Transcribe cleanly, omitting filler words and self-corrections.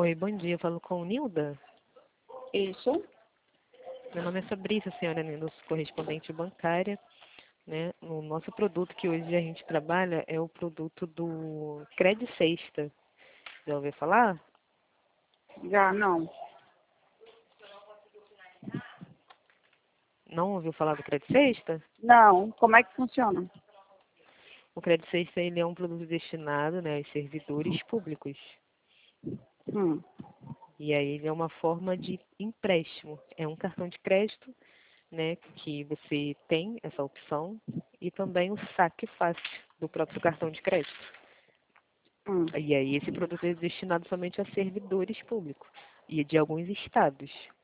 Oi, bom dia. Eu falo com Nilda. Isso. Meu nome é Fabrícia, senhora Nilda, sou correspondente bancária, né? O nosso produto que hoje a gente trabalha é o produto do Cred Sexta. Já ouviu falar? Já não. Não ouviu falar do Cred Sexta? Não. Como é que funciona? O Cred Sexta, ele é um produto destinado, né, aos servidores públicos. Hum. E aí ele é uma forma de empréstimo. É um cartão de crédito, né, que você tem essa opção, e também o saque fácil do próprio cartão de crédito. Hum. E aí esse produto é destinado somente a servidores públicos e de alguns estados.